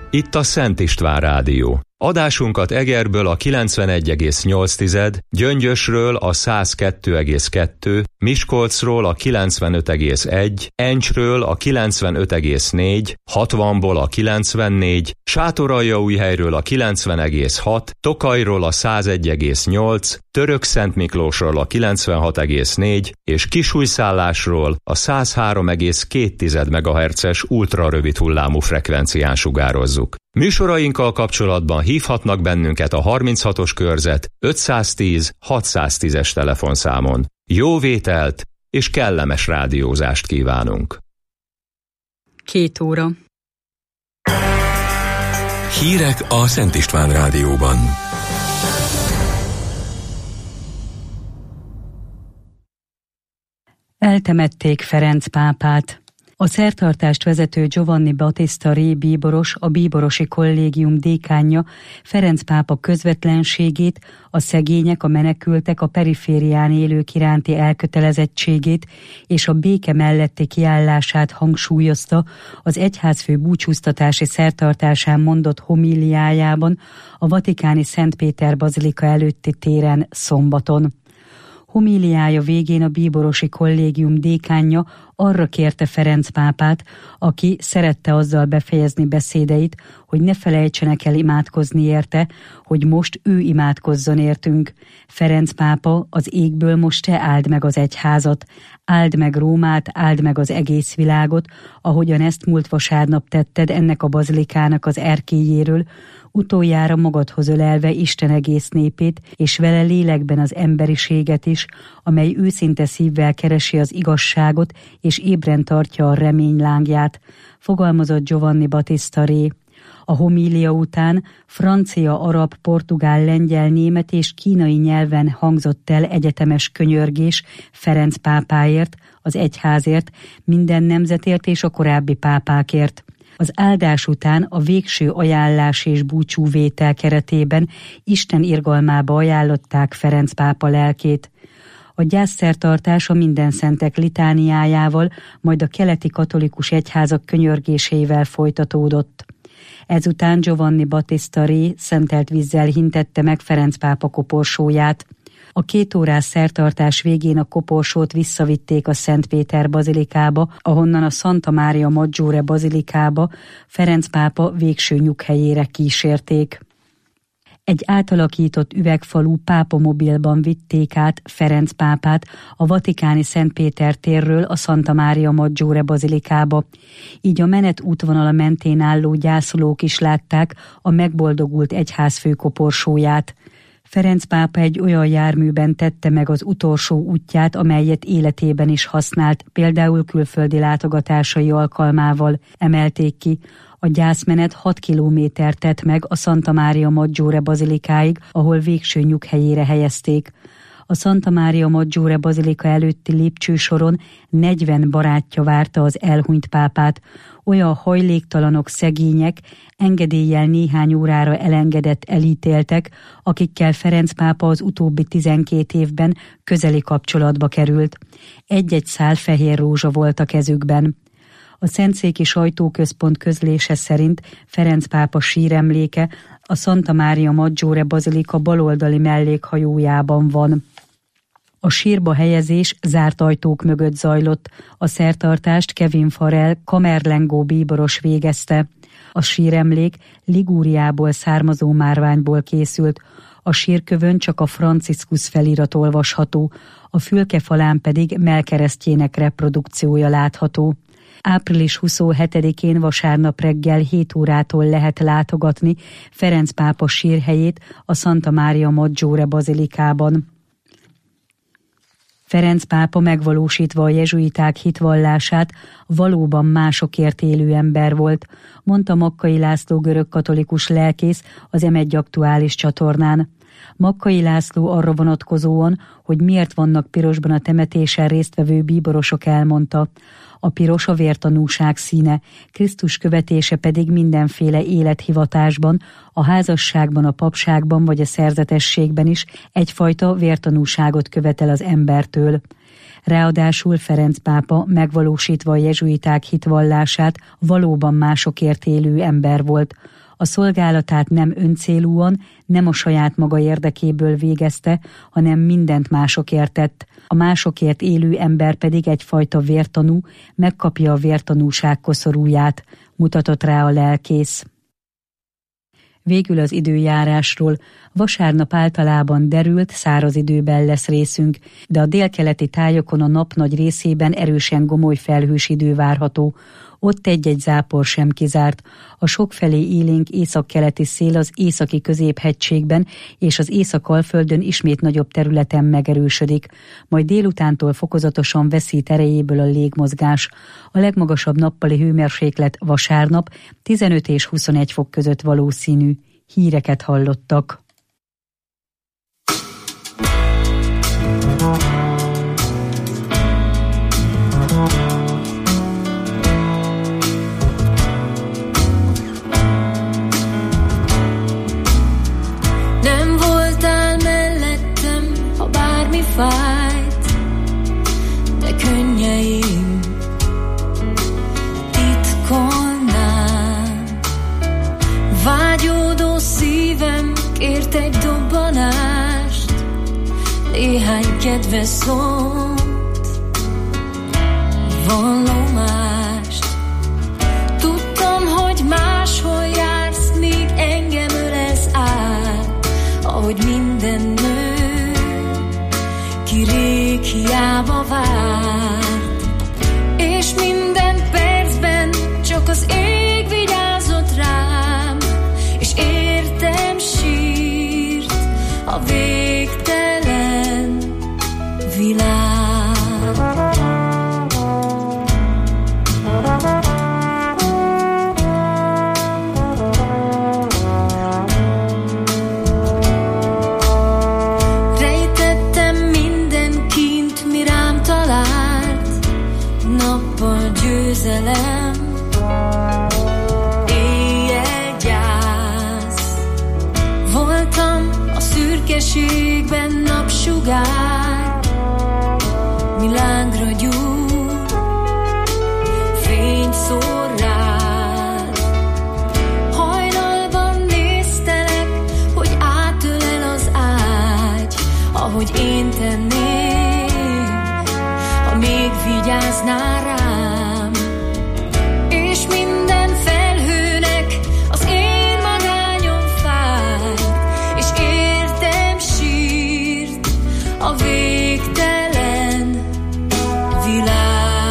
Itt a Szent István Rádió. Adásunkat Egerből a 91,8, Gyöngyösről a 102,2, Miskolcról a 95,1, Encsről a 95,4, 60-ból a 94, Sátoraljaújhelyről a 90,6, Tokajról a 101,8, Törökszentmiklósról a 96,4 és Kisújszállásról a 103,2 MHz-es ultrarövid hullámú frekvencián sugározzuk. Műsorainkkal kapcsolatban hívhatnak bennünket a 36-os körzet 510 610-es telefonszámon. Jó vételt és kellemes rádiózást kívánunk! 2 óra. Hírek a Szent István Rádióban. Eltemették Ferenc pápát. A szertartást vezető Giovanni Battista Re bíboros, a bíborosi kollégium dékánja Ferenc pápa közvetlenségét, a szegények, a menekültek, a periférián élők iránti elkötelezettségét és a béke melletti kiállását hangsúlyozta az egyházfő búcsúztatási szertartásán mondott homíliájában a vatikáni Szent Péter bazilika előtti téren szombaton. Homíliája végén a bíborosi kollégium dékánja arra kérte Ferenc pápát, aki szerette azzal befejezni beszédeit, hogy ne felejtsenek el imádkozni érte, hogy most ő imádkozzon értünk. Ferenc pápa, az égből most te áld meg az egyházat, áld meg Rómát, áld meg az egész világot, ahogyan ezt múlt vasárnap tetted ennek a bazilikának az erkélyéről, utoljára magadhoz ölelve Isten egész népét, és vele lélekben az emberiséget is, amely őszinte szívvel keresi az igazságot, és ébren tartja a remény lángját, fogalmazott Giovanni Battista Re. A homília után francia, arab, portugál, lengyel, német és kínai nyelven hangzott el egyetemes könyörgés Ferenc pápáért, az egyházért, minden nemzetért és a korábbi pápákért. Az áldás után a végső ajánlás és búcsúvétel keretében Isten irgalmába ajánlották Ferenc pápa lelkét. A gyászszertartás a Mindenszentek litániájával, majd a keleti katolikus egyházak könyörgésével folytatódott. Ezután Giovanni Battista Re szentelt vízzel hintette meg Ferenc pápa koporsóját. A 2 órás szertartás végén a koporsót visszavitték a Szent Péter bazilikába, ahonnan a Santa Maria Maggiore bazilikába Ferenc pápa végső nyughelyére kísérték. Egy átalakított üvegfalú pápamobilban vitték át Ferenc pápát a vatikáni Szent Péter térről a Santa Maria Maggiore bazilikába. Így a menet útvonala mentén álló gyászolók is látták a megboldogult egyházfő koporsóját. Ferenc pápa egy olyan járműben tette meg az utolsó útját, amelyet életében is használt, például külföldi látogatásai alkalmával, emelték ki. A gyászmenet 6 kilométert tett meg a Santa Maria Maggiore bazilikáig, ahol végső nyughelyére helyezték. A Santa Maria Maggiore bazilika előtti lépcsősoron 40 barátja várta az elhunyt pápát, olyan hajléktalanok, szegények, engedéllyel néhány órára elengedett elítéltek, akikkel Ferenc pápa az utóbbi 12 évben közeli kapcsolatba került. Egy-egy szál fehér rózsa volt a kezükben. A Szentszéki Sajtóközpont közlése szerint Ferenc pápa síremléke a Santa Maria Maggiore bazilika baloldali mellékhajójában van. A sírba helyezés zárt ajtók mögött zajlott, a szertartást Kevin Farrell kamerlengó bíboros végezte. A síremlék Ligúriából származó márványból készült, a sírkövön csak a Franciscus felirat olvasható, a fülkefalán pedig Melkeresztjének reprodukciója látható. Április 27-én vasárnap reggel 7 órától lehet látogatni Ferenc pápa sírhelyét a Santa Maria Maggiore bazilikában. Ferenc pápa megvalósítva a jezsuiták hitvallását valóban másokért élő ember volt, mondta Makkai László görögkatolikus lelkész az M1 aktuális csatornán. Makkai László arra vonatkozóan, hogy miért vannak pirosban a temetésen résztvevő bíborosok, elmondta: A piros a vértanúság színe, Krisztus követése pedig mindenféle élethivatásban, a házasságban, a papságban vagy a szerzetességben is egyfajta vértanúságot követel az embertől. Ráadásul Ferenc pápa megvalósítva a jezsuiták hitvallását valóban másokért élő ember volt. A szolgálatát nem öncélúan, nem a saját maga érdekéből végezte, hanem mindent másokért tett. A másokért élő ember pedig egyfajta vértanú, megkapja a vértanúság koszorúját, mutatott rá a lelkész. Végül az időjárásról. Vasárnap általában derült, száraz időben lesz részünk, de a délkeleti tájokon a nap nagy részében erősen gomoly felhős idő várható. Ott egy-egy zápor sem kizárt. A sokfelé élénk északkeleti szél az északi középhegységben és az Észak-Alföldön ismét nagyobb területen megerősödik, majd délutántól fokozatosan veszít erejéből a légmozgás. A legmagasabb nappali hőmérséklet vasárnap 15 és 21 fok között valószínű. Híreket hallottak. Fájt, de könnyeim titkolnám. Vágyódó szívem kért egy dobbanást, néhány kedves szót, vallomást. Tudtam, hogy máshol jársz, míg engem ölesz át, ahogy minden nő ki rég hiába várt, és minden percben csak az ég vigyázott rám, és értem sírt a végtelen világ. Éjjel gyász. Voltam a szürkeségben napsugár, mi lángra gyúr, fényt szór rád. Hajnalban néztelek, hogy átölel az ágy, ahogy én tennék, ha még vigyáznál rám. És minden felhőnek az én magányom fájt, és értem sírt a végtelen világ.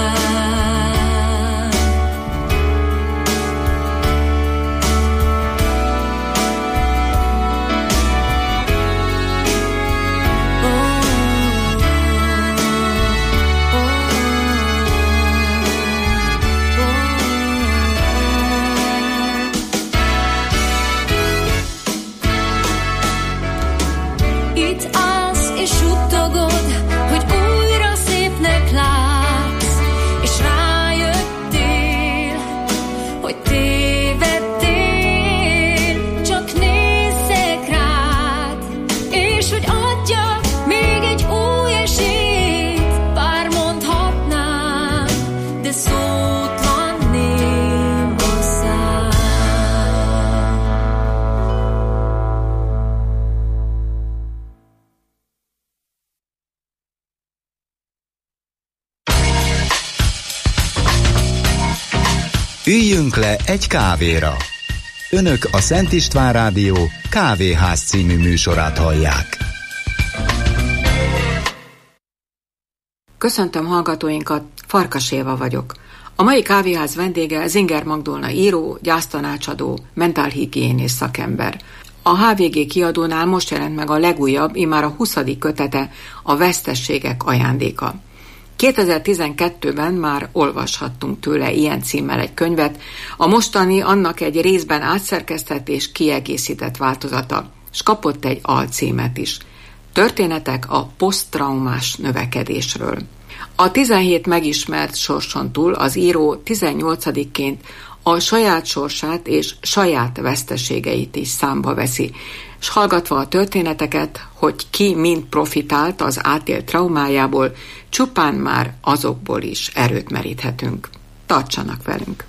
Üljünk le egy kávéra. Önök a Szent István Rádió Kávéház című műsorát hallják. Köszöntöm hallgatóinkat, Farkas Éva vagyok. A mai kávéház vendége Zinger Magdolna író, gyásztanácsadó, mentálhigiénész szakember. A HVG kiadónál most jelent meg a legújabb, immár a 20. kötete, a Vesztességek ajándéka. 2012-ben már olvashattunk tőle ilyen címmel egy könyvet, a mostani annak egy részben átszerkesztett és kiegészített változata, s kapott egy alcímet is. Történetek a poszttraumás növekedésről. A 17 megismert sorson túl az író 18-ként a saját sorsát és saját veszteségeit is számba veszi, s hallgatva a történeteket, hogy ki mind profitált az átélt traumájából, csupán már azokból is erőt meríthetünk. Tartsanak velünk!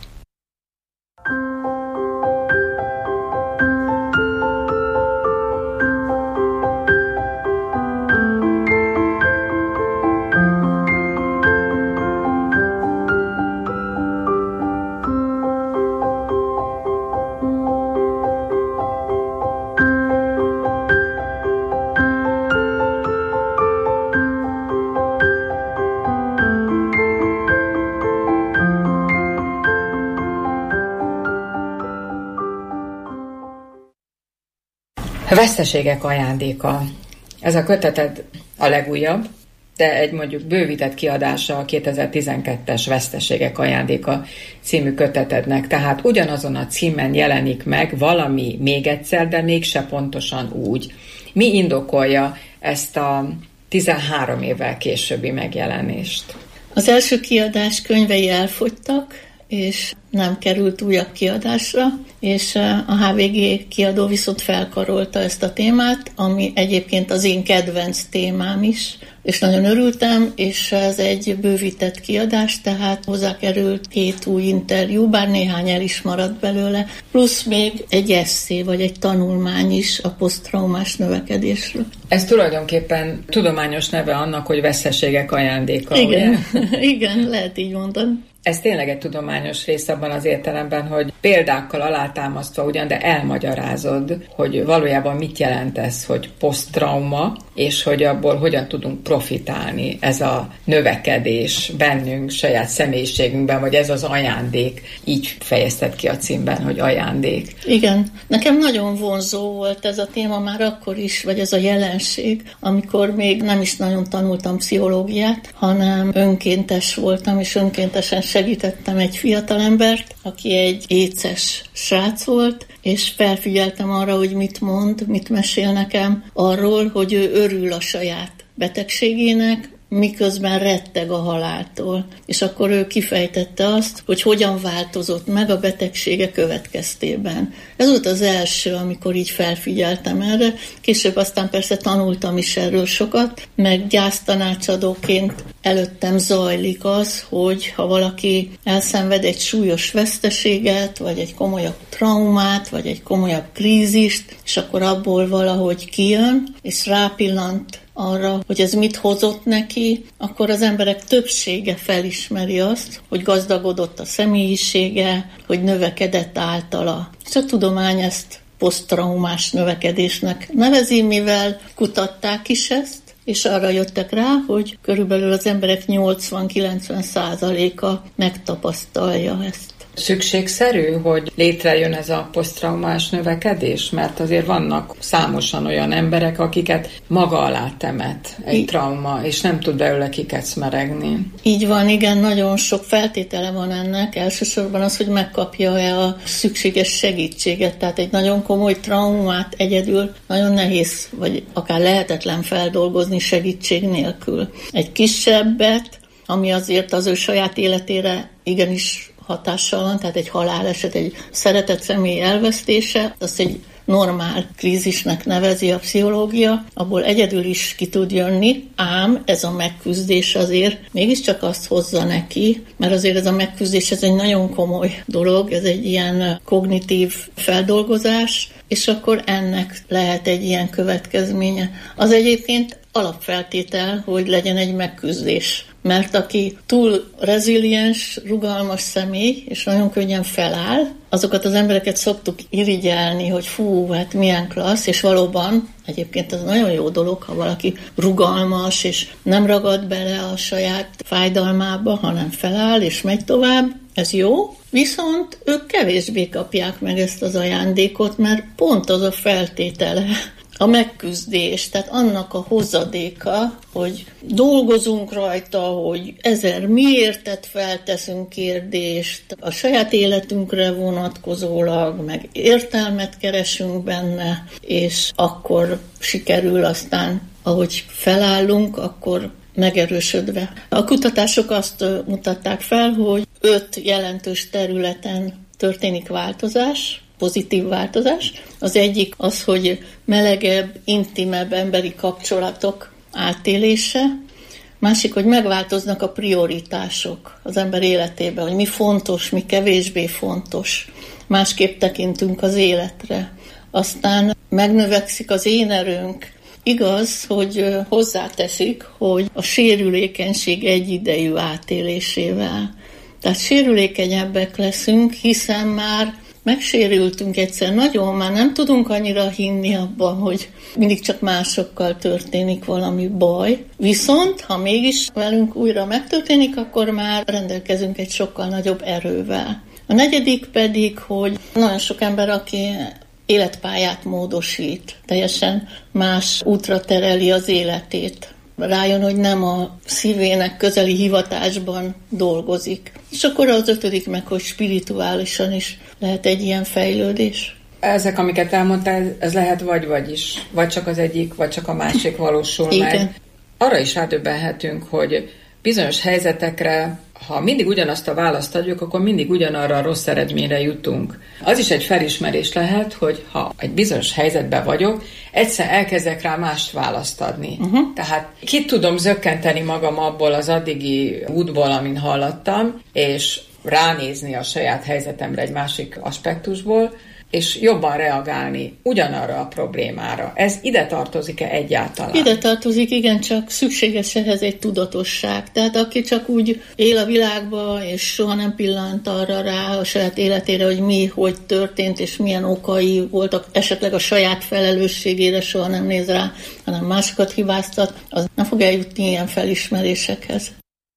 Veszteségek ajándéka. Ez a köteted a legújabb, de egy mondjuk bővített kiadása a 2012-es Veszteségek ajándéka című kötetednek. Tehát ugyanazon a címen jelenik meg valami még egyszer, de mégse pontosan úgy. Mi indokolja ezt a 13 évvel későbbi megjelenést? Az első kiadás könyvei elfogytak, és nem került újabb kiadásra, és a HVG kiadó viszont felkarolta ezt a témát, ami egyébként az én kedvenc témám is, és nagyon örültem, és ez egy bővített kiadás, tehát hozzákerült 2 új interjú, bár néhány el is maradt belőle, plusz még egy esszé, vagy egy tanulmány is a poszttraumás növekedésről. Ez tulajdonképpen tudományos neve annak, hogy Veszteségek ajándéka, igen, ugye? Igen, lehet így mondani. Ez tényleg egy tudományos rész abban az értelemben, hogy példákkal alátámasztva ugyan, de elmagyarázod, hogy valójában mit jelent ez, hogy poszttrauma, és hogy abból hogyan tudunk profitálni, ez a növekedés bennünk, saját személyiségünkben, vagy ez az ajándék. Így fejezted ki a címben, hogy ajándék. Igen, nekem nagyon vonzó volt ez a téma már akkor is, vagy ez a jelenség, amikor még nem is nagyon tanultam pszichológiát, hanem önkéntes voltam, és önkéntesen segítettem egy fiatalembert, aki egy éces srác volt, és felfigyeltem arra, hogy mit mond, mit mesél nekem arról, hogy ő örül a saját betegségének, miközben retteg a haláltól. És akkor ő kifejtette azt, hogy hogyan változott meg a betegsége következtében. Ez volt az első, amikor így felfigyeltem erre. Később aztán persze tanultam is erről sokat, meg gyásztanácsadóként előttem zajlik az, hogy ha valaki elszenved egy súlyos veszteséget, vagy egy komolyabb traumát, vagy egy komolyabb krízist, és akkor abból valahogy kijön, és rápillant arra, hogy ez mit hozott neki, akkor az emberek többsége felismeri azt, hogy gazdagodott a személyisége, hogy növekedett általa. És a tudomány ezt poszttraumás növekedésnek nevezi, mivel kutatták is ezt, és arra jöttek rá, hogy körülbelül az emberek 80-90%-a megtapasztalja ezt. Szükségszerű, hogy létrejön ez a poszttraumás növekedés? Mert azért vannak számosan olyan emberek, akiket maga alá temet egy trauma, és nem tud belőle kikecmeregni. Így van, igen, nagyon sok feltétele van ennek. Elsősorban az, hogy megkapja-e a szükséges segítséget. Tehát egy nagyon komoly traumát egyedül nagyon nehéz, vagy akár lehetetlen feldolgozni segítség nélkül. Egy kisebbet, ami azért az ő saját életére igenis hatással van, tehát egy haláleset, egy szeretett személy elvesztése, azt egy normál krízisnek nevezi a pszichológia, abból egyedül is ki tud jönni, ám ez a megküzdés azért mégiscsak azt hozza neki, mert azért ez a megküzdés, ez egy nagyon komoly dolog, ez egy ilyen kognitív feldolgozás, és akkor ennek lehet egy ilyen következménye. Az egyébként alapfeltétel, hogy legyen egy megküzdés. Mert aki túl reziliens, rugalmas személy, és nagyon könnyen feláll, azokat az embereket szoktuk irigyelni, hogy fú, hát milyen klassz, és valóban egyébként ez nagyon jó dolog, ha valaki rugalmas, és nem ragad bele a saját fájdalmába, hanem feláll, és megy tovább. Ez jó, viszont ők kevésbé kapják meg ezt az ajándékot, mert pont az a feltétele, a megküzdés, tehát annak a hozadéka, hogy dolgozunk rajta, hogy 1000 miértet felteszünk kérdést, a saját életünkre vonatkozólag, meg értelmet keresünk benne, és akkor sikerül aztán, ahogy felállunk, akkor megerősödve. A kutatások azt mutatták fel, hogy 5 jelentős területen történik változás, pozitív változás. Az egyik az, hogy melegebb, intimebb emberi kapcsolatok átélése. Másik, hogy megváltoznak a prioritások az ember életében, hogy mi fontos, mi kevésbé fontos. Másképp tekintünk az életre. Aztán megnövekszik az én erőnk. Igaz, hogy hozzáteszik, hogy a sérülékenység egyidejű átélésével. Tehát sérülékenyebbek leszünk, hiszen már megsérültünk egyszer nagyon, már nem tudunk annyira hinni abban, hogy mindig csak másokkal történik valami baj. Viszont, ha mégis velünk újra megtörténik, akkor már rendelkezünk egy sokkal nagyobb erővel. A negyedik pedig, hogy nagyon sok ember, aki életpályát módosít, teljesen más útra tereli az életét. Rájön, hogy nem a szívének közeli hivatásban dolgozik. És akkor az 5. meg, hogy spirituálisan is lehet egy ilyen fejlődés. Ezek, amiket elmondtál, ez lehet vagy is. Vagy csak az egyik, vagy csak a másik valósul meg. Arra is rádöbbenhetünk, hogy bizonyos helyzetekre, ha mindig ugyanazt a választ adjuk, akkor mindig ugyanarra a rossz eredményre jutunk. Az is egy felismerés lehet, hogy ha egy bizonyos helyzetben vagyok, egyszer elkezdek rá mást választ adni. Tehát ki tudom zökkenteni magam abból az addigi útból, amin hallattam, és ránézni a saját helyzetemre egy másik aspektusból, és jobban reagálni ugyanarra a problémára. Ez ide tartozik-e egyáltalán? Ide tartozik, igen, csak szükséges ehhez egy tudatosság. Tehát aki csak úgy él a világba, és soha nem pillant arra rá a saját életére, hogy mi, hogy történt, és milyen okai voltak, esetleg a saját felelősségére soha nem néz rá, hanem másokat hibáztat, az nem fog eljutni ilyen felismerésekhez.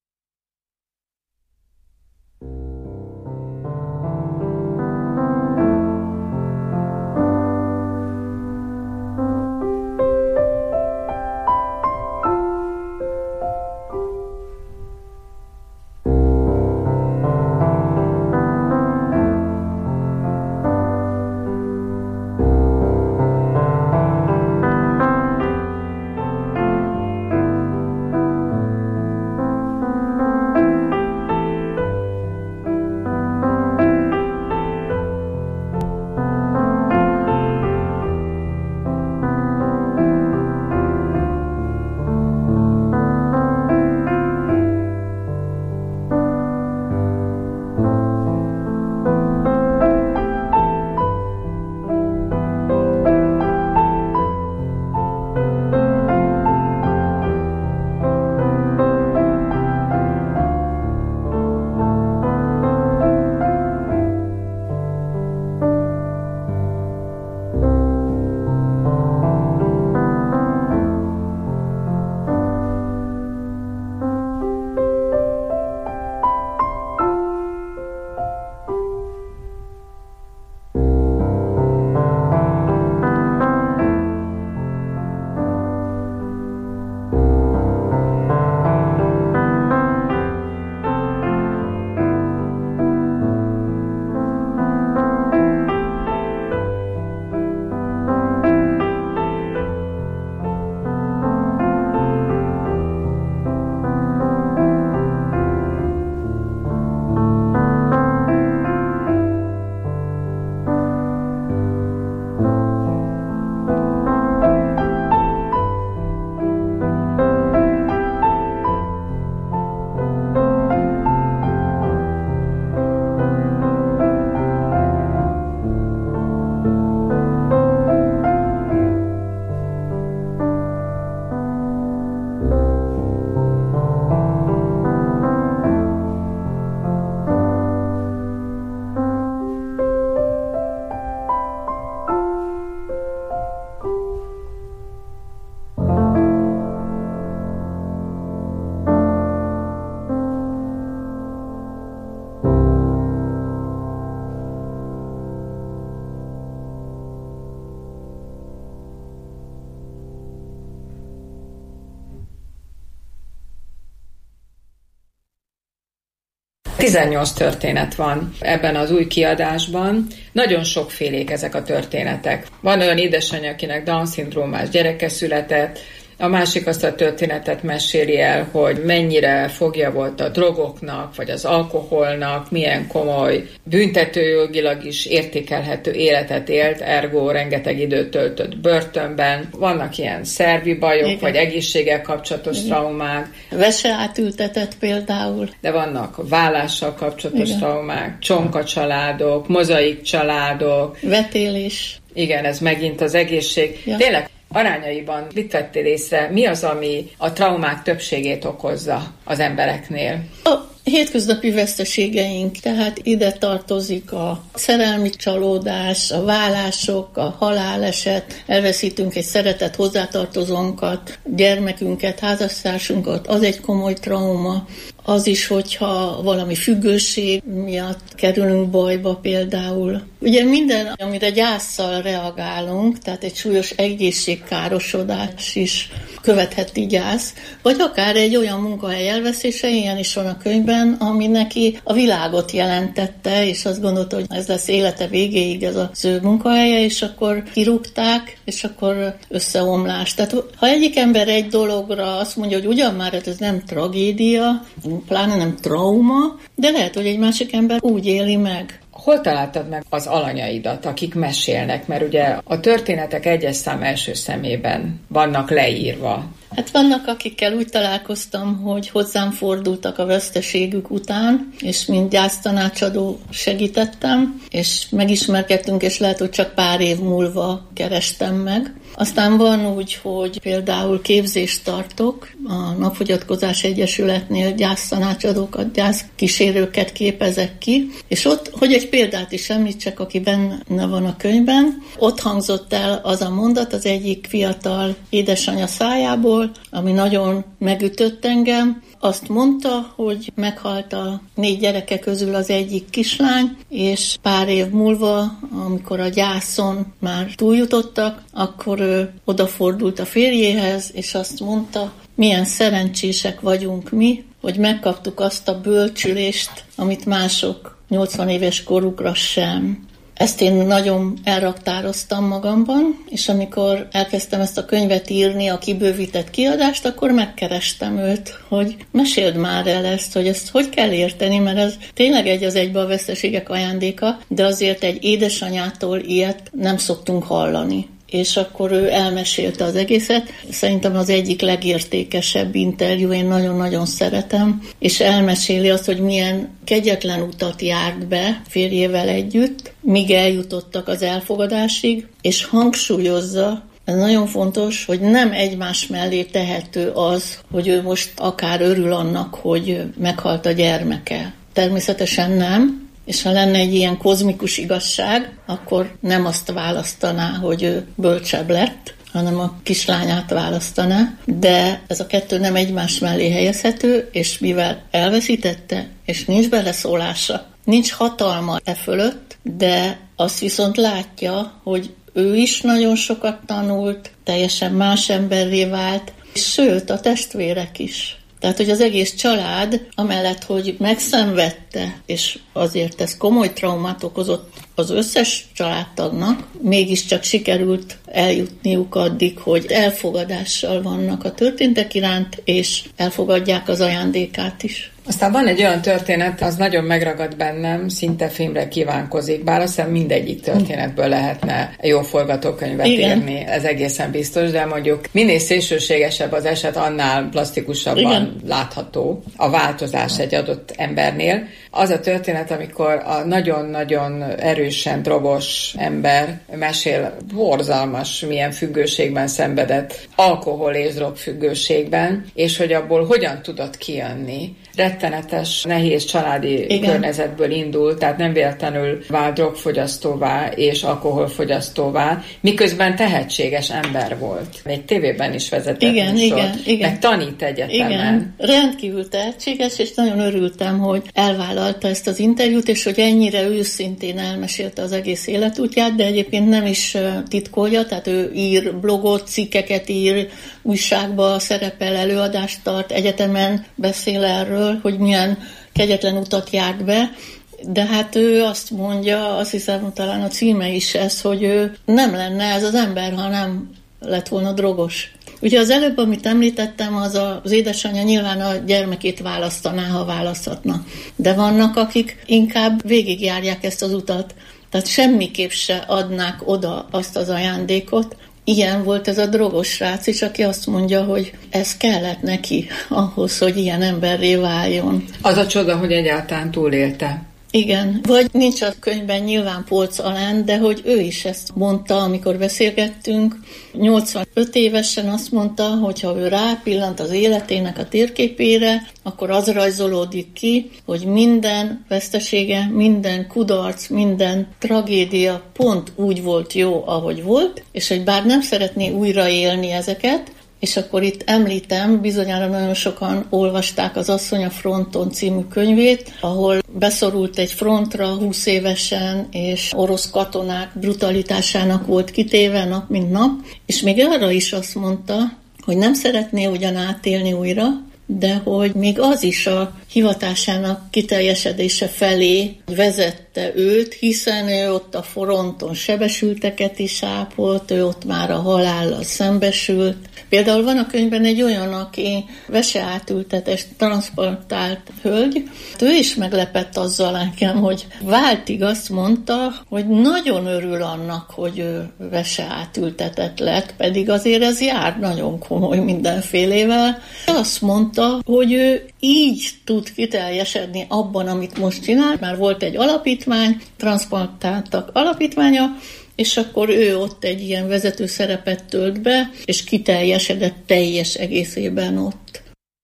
– 18 történet van ebben az új kiadásban. Nagyon sokfélék ezek a történetek. Van olyan édesanyja, akinek Down-szindrómás gyereke született, A másik azt a történetet meséli el, hogy mennyire fogja volt a drogoknak, vagy az alkoholnak, milyen komoly büntetőjogilag is értékelhető életet élt, ergo rengeteg időt töltött börtönben. Vannak ilyen szervi bajok, igen, vagy egészséggel kapcsolatos, igen, traumák. Vese átültetett például. De vannak vállással kapcsolatos, igen, traumák, csonka családok, mozaik családok. Vetélés. Igen, ez megint az egészség. Ja. Tényleg arányaiban mit vettél észre, mi az, ami a traumák többségét okozza az embereknél? A hétköznapi veszteségeink, tehát ide tartozik a szerelmi csalódás, a vállások, a haláleset, elveszítünk egy szeretett hozzátartozónkat, gyermekünket, házastársunkat, az egy komoly trauma. Az is, hogyha valami függőség miatt kerülünk bajba például. Ugye minden, amire gyászsal reagálunk, tehát egy súlyos egészségkárosodás is követheti gyász, vagy akár egy olyan munkahely elveszése, ilyen is van a könyvben, ami neki a világot jelentette, és azt gondolta, hogy ez lesz élete végéig ez az ő munkahelye, és akkor kirúgták, és akkor összeomlás. Tehát ha egyik ember egy dologra azt mondja, hogy ugyan már ez nem tragédia, pláne nem trauma, de lehet, hogy egy másik ember úgy éli meg. Hol találtad meg az alanyaidat, akik mesélnek? Mert ugye a történetek egyes szám első szemében vannak leírva. Hát vannak, akikkel úgy találkoztam, hogy hozzám fordultak a veszteségük után, és mint gyásztanácsadó segítettem, és megismerkedtünk, és lehet, hogy csak pár év múlva kerestem meg. Aztán van úgy, hogy például képzést tartok, a Napfogyatkozás Egyesületnél gyásztanácsadókat, gyászkísérőket képezek ki, és ott, hogy egy példát is említsek, aki benne van a könyvben, ott hangzott el az a mondat az egyik fiatal édesanyja szájából, ami nagyon megütött engem. Azt mondta, hogy meghalt a 4 gyereke közül az egyik kislány, és pár év múlva, amikor a gyászon már túljutottak, akkor ő odafordult a férjéhez, és azt mondta, milyen szerencsések vagyunk mi, hogy megkaptuk azt a bölcsülést, amit mások 80 éves korukra sem. Ezt én nagyon elraktároztam magamban, és amikor elkezdtem ezt a könyvet írni, a kibővített kiadást, akkor megkerestem őt, hogy meséld már el ezt hogy kell érteni, mert ez tényleg egy az egybe a veszteségek ajándéka, de azért egy édesanyától ilyet nem szoktunk hallani. És akkor ő elmesélte az egészet. Szerintem az egyik legértékesebb interjú, én nagyon-nagyon szeretem, és elmeséli azt, hogy milyen kegyetlen utat járt be férjével együtt, míg eljutottak az elfogadásig, és hangsúlyozza, ez nagyon fontos, hogy nem egymás mellé tehető az, hogy ő most akár örül annak, hogy meghalt a gyermeke. Természetesen nem. És ha lenne egy ilyen kozmikus igazság, akkor nem azt választaná, hogy ő bölcsebb lett, hanem a kislányát választaná, de ez a kettő nem egymás mellé helyezhető, és mivel elveszítette, és nincs beleszólása, nincs hatalma e fölött, de azt viszont látja, hogy ő is nagyon sokat tanult, teljesen más emberré vált, sőt a testvérek is. Tehát, hogy az egész család, amellett, hogy megszenvedte, és azért ez komoly traumát okozott az összes családtagnak, mégiscsak sikerült eljutniuk addig, hogy elfogadással vannak a történtek iránt, és elfogadják az ajándékát is. Aztán van egy olyan történet, az nagyon megragad bennem, szinte filmre kívánkozik, bár azt hiszem mindegyik történetből lehetne jó forgatókönyvet írni, ez egészen biztos, de mondjuk minél szélsőségesebb az eset, annál plastikusabban látható a változás egy adott embernél. Az a történet, amikor a nagyon-nagyon erősen drogos ember mesél borzalmas, milyen függőségben szenvedett, alkohol és drogfüggőségben, és hogy abból hogyan tudott kijönni. Rettenetes, nehéz családi környezetből indult, tehát nem véletlenül vált drogfogyasztóvá és alkoholfogyasztóvá, miközben tehetséges ember volt. Még tévében is vezetett műsort, meg tanít egyetemen. Igen, rendkívül tehetséges, és nagyon örültem, hogy elvállalta ezt az interjút, és hogy ennyire őszintén elmesélte az egész életútját, de egyébként nem is titkolja, tehát ő ír blogot, cikkeket ír, újságba szerepel, előadást tart, egyetemen beszél erről, hogy milyen kegyetlen utat járt be, de hát ő azt mondja, azt hiszem talán a címe is ez, hogy ő nem lenne ez az ember, ha nem lett volna drogos. Ugye az előbb, amit említettem, az édesanyja nyilván a gyermekét választaná, ha választhatna. De vannak, akik inkább végigjárják ezt az utat. Tehát semmiképp se adnák oda azt az ajándékot. Ilyen volt ez a drogos srác is, aki azt mondja, hogy ez kellett neki ahhoz, hogy ilyen emberré váljon. Az a csoda, hogy egyáltalán túlélte. Igen, vagy nincs a könyvben nyilván polc alán, de hogy ő is ezt mondta, amikor beszélgettünk. 85 évesen azt mondta, hogy ha ő rápillant az életének a térképére, akkor az rajzolódik ki, hogy minden vesztesége, minden kudarc, minden tragédia pont úgy volt jó, ahogy volt, és hogy bár nem szeretné újraélni ezeket, és akkor itt említem, bizonyára nagyon sokan olvasták az Asszony a fronton című könyvét, ahol beszorult egy frontra 20 évesen, és orosz katonák brutalitásának volt kitéve nap mint nap, és még arra is azt mondta, hogy nem szeretné ugyan átélni újra, de hogy még az is a hivatásának kiteljesedése felé vezette őt, hiszen ő ott a fronton sebesülteket is ápolt, ő ott már a halállal szembesült. Például van a könyvben egy olyan, aki veseátültetést transzplantált hölgy, ő is meglepett azzal engem, hogy váltig azt mondta, hogy nagyon örül annak, hogy ő veseátültetett lett, pedig azért ez jár nagyon komoly mindenfélével. Azt mondta, hogy ő így tud kiteljesedni abban, amit most csinál. Már volt egy alapítmány, transzplantáltak alapítmánya, és akkor ő ott egy ilyen vezető szerepet tölt be, és kiteljesedett teljes egészében ott.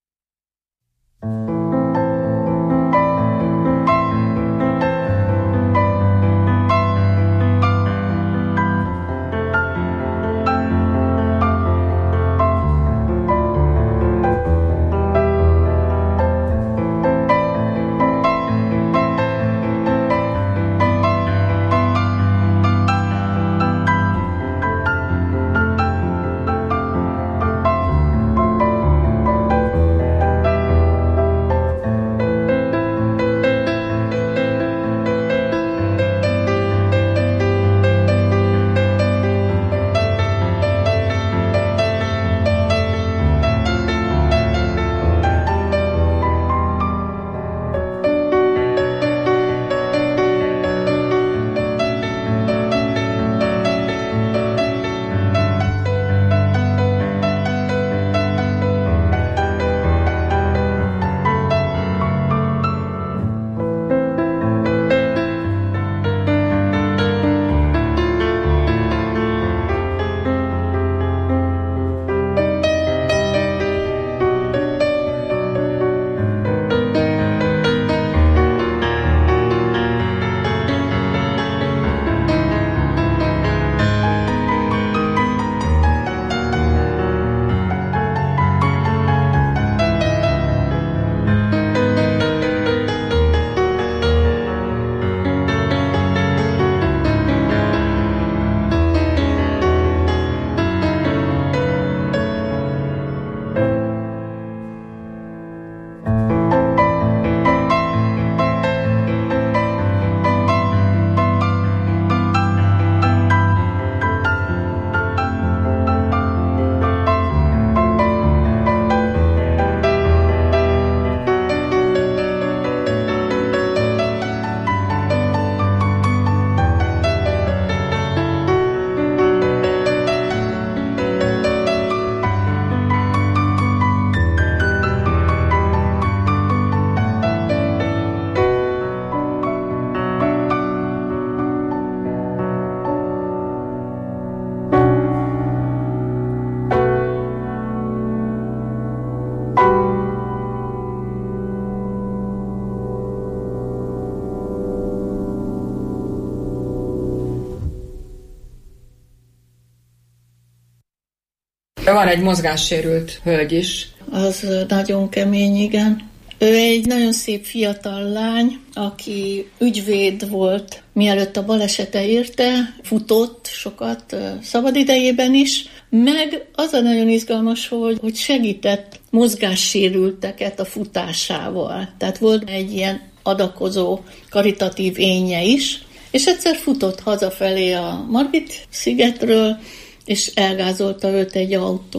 Van egy mozgássérült hölgy is. Az nagyon kemény, igen. Ő egy nagyon szép fiatal lány, aki ügyvéd volt, mielőtt a balesete érte, futott sokat szabadidejében is, meg az a nagyon izgalmas, hogy segített mozgássérülteket a futásával. Tehát volt egy ilyen adakozó, karitatív énje is, és egyszer futott hazafelé a Margit-szigetről, és elgázolta őt egy autó.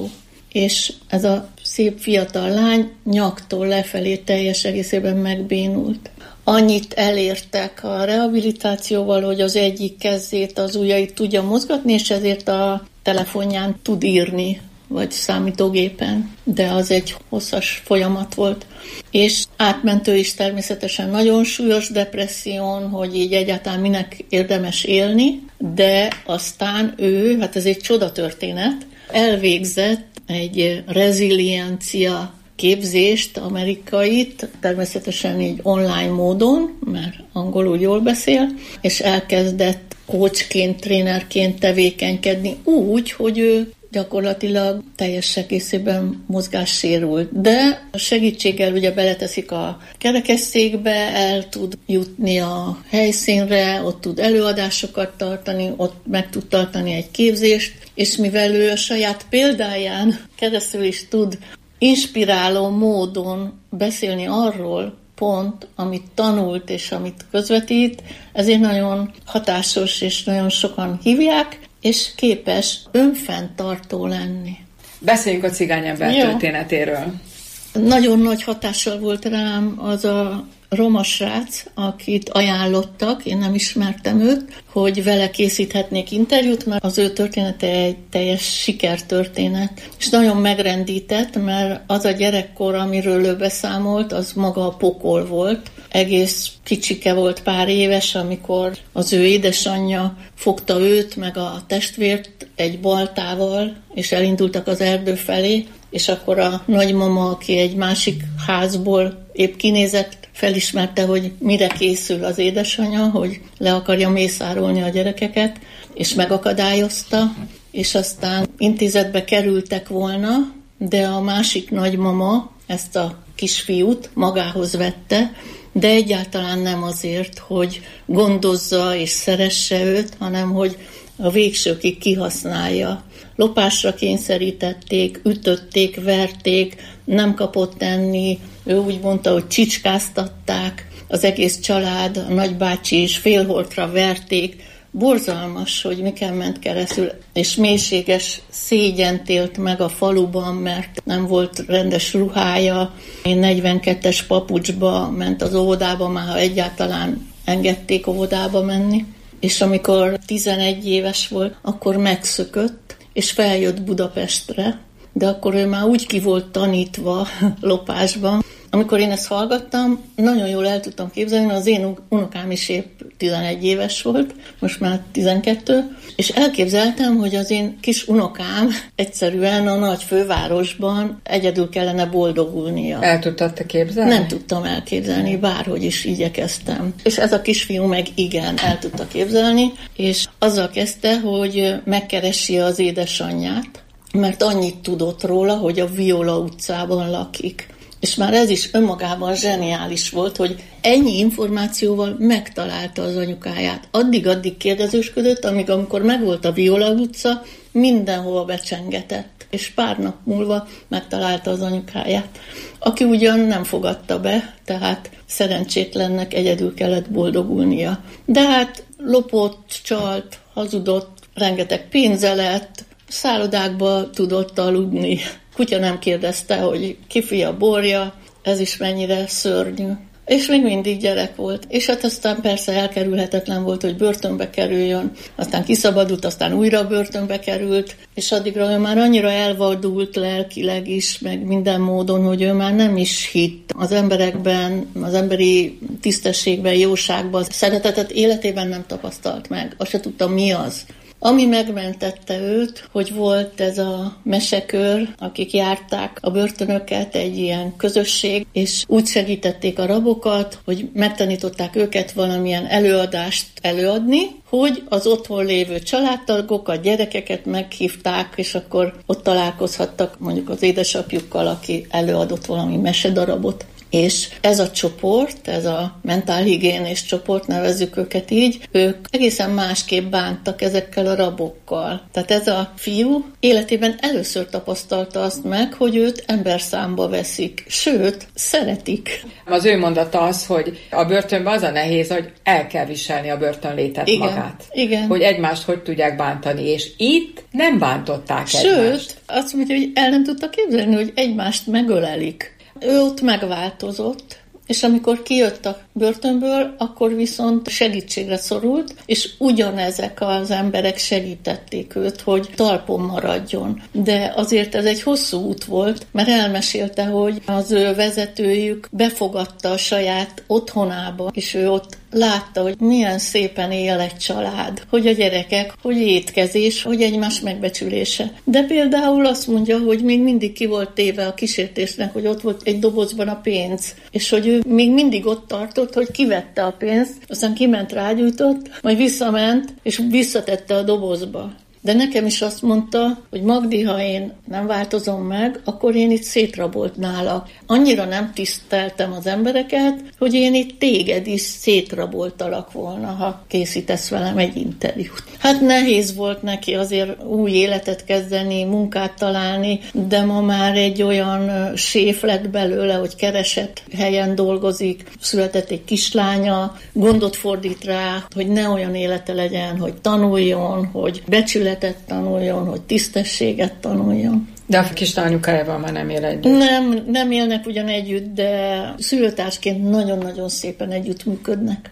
és ez a szép fiatal lány nyaktól lefelé teljes egészében megbénult. Annyit elértek a rehabilitációval, hogy az egyik kezét, az ujjait tudja mozgatni, és ezért a telefonján tud írni, vagy számítógépen, de az egy hosszas folyamat volt. És átmentő is természetesen nagyon súlyos depresszión, hogy így egyáltalán minek érdemes élni, de aztán ő, hát ez egy csodatörténet, elvégzett egy reziliencia képzést, amerikait, természetesen így online módon, mert angolul jól beszél, és elkezdett coachként, trénerként tevékenykedni úgy, hogy ő gyakorlatilag teljes egészében mozgássérült. De a segítséggel ugye beleteszik a kerekesszékbe, el tud jutni a helyszínre, ott tud előadásokat tartani, ott meg tud tartani egy képzést, és mivel ő a saját példáján keresztül is tud inspiráló módon beszélni arról pont, amit tanult és amit közvetít, ezért nagyon hatásos és nagyon sokan hívják, és képes önfenntartó lenni. Beszéljünk a cigányember történetéről. Nagyon nagy hatással volt rám az a roma srác, akit ajánlottak, én nem ismertem őt, hogy vele készíthetnék interjút, mert az ő története egy teljes sikertörténet. És nagyon megrendített, mert az a gyerekkor, amiről ő beszámolt, az maga a pokol volt. Egész kicsike volt, pár éves, amikor az ő édesanyja fogta őt, meg a testvért egy baltával, és elindultak az erdő felé, és akkor a nagymama, aki egy másik házból épp kinézett, felismerte, hogy mire készül az édesanyja, hogy le akarja mészárolni a gyerekeket, és megakadályozta, és aztán intézetbe kerültek volna, de a másik nagymama ezt a kisfiút magához vette, de egyáltalán nem azért, hogy gondozza és szeresse őt, hanem hogy a végsőkig kihasználja. Lopásra kényszerítették, ütötték, verték, nem kapott enni, ő úgy mondta, hogy csicskáztatták, az egész család, a nagybácsi is félholtra verték. Borzalmas, hogy miken ment keresztül, és mélységes szégyent élt meg a faluban, mert nem volt rendes ruhája. Én 42-es papucsba ment az óvodába, már ha egyáltalán engedték óvodába menni. És amikor 11 éves volt, akkor megszökött, és feljött Budapestre, de akkor ő már úgy ki volt tanítva lopásban. Amikor én ezt hallgattam, nagyon jól el tudtam képzelni, az én unokám is épp 11 éves volt, most már 12, és elképzeltem, hogy az én kis unokám egyszerűen a nagy fővárosban egyedül kellene boldogulnia. El tudtad te képzelni? Nem tudtam elképzelni, bárhogy is igyekeztem. És ez a kisfiú meg igen, el tudta képzelni, és azzal kezdte, hogy megkeresi az édesanyját, mert annyit tudott róla, hogy a Viola utcában lakik. És már ez is önmagában zseniális volt, hogy ennyi információval megtalálta az anyukáját. Addig kérdezősködött, amikor megvolt a Viola utca, mindenhova becsengetett. És pár nap múlva megtalálta az anyukáját, aki ugyan nem fogadta be, tehát szerencsétlennek egyedül kellett boldogulnia. De hát lopott, csalt, hazudott, rengeteg pénze lett, szállodákba tudott aludni. Kutya nem kérdezte, hogy ki fia borja, ez is mennyire szörnyű. És még mindig gyerek volt. És hát aztán persze elkerülhetetlen volt, hogy börtönbe kerüljön, aztán kiszabadult, aztán újra börtönbe került, és addigra ő már annyira elvadult lelkileg is, meg minden módon, hogy ő már nem is hitt az emberekben, az emberi tisztességben, jóságban, szeretetet életében nem tapasztalt meg. Azt se tudta, mi az. Ami megmentette őt, hogy volt ez a mesekör, akik járták a börtönöket, egy ilyen közösség, és úgy segítették a rabokat, hogy megtanították őket valamilyen előadást előadni, hogy az otthon lévő családtagokat, gyerekeket meghívták, és akkor ott találkozhattak mondjuk az édesapjukkal, aki előadott valami mesedarabot. És ez a csoport, ez a mentálhigiénés csoport, nevezzük őket így, ők egészen másképp bántak ezekkel a rabokkal. Tehát ez a fiú életében először tapasztalta azt meg, hogy őt emberszámba veszik, sőt, szeretik. Az ő mondata az, hogy a börtönben az a nehéz, hogy el kell viselni a börtönlétet magát. Igen. Hogy egymást hogy tudják bántani, és itt nem bántották egymást. Sőt, azt mondja, hogy el nem tudta képzelni, hogy egymást megölelik. Ő ott megváltozott, és amikor kijött a börtönből, akkor viszont segítségre szorult, és ugyanezek az emberek segítették őt, hogy talpon maradjon. De azért ez egy hosszú út volt, mert elmesélte, hogy az ő vezetőjük befogadta a saját otthonába, és ő ott látta, hogy milyen szépen él egy család, hogy a gyerekek, hogy étkezés, hogy egymás megbecsülése. De például azt mondja, hogy még mindig ki volt téve a kísértésnek, hogy ott volt egy dobozban a pénz, és hogy ő még mindig ott tartott, hogy kivette a pénzt, aztán kiment, rágyújtott, majd visszament, és visszatette a dobozba. De nekem is azt mondta, hogy Magdi, ha én nem változom meg, akkor én itt szétraboltnálak. Annyira nem tiszteltem az embereket, hogy én itt téged is szétraboltalak volna, ha készítesz velem egy interjút. Hát nehéz volt neki azért új életet kezdeni, munkát találni, de ma már egy olyan séf lett belőle, hogy keresett helyen dolgozik, született egy kislánya, gondot fordít rá, hogy ne olyan élete legyen, hogy tanuljon, hogy becsületet tanuljon, hogy tisztességet tanuljon. De a kis anyukájával már nem él együtt. Nem élnek ugyan együtt, de szülőtársként nagyon-nagyon szépen együttműködnek.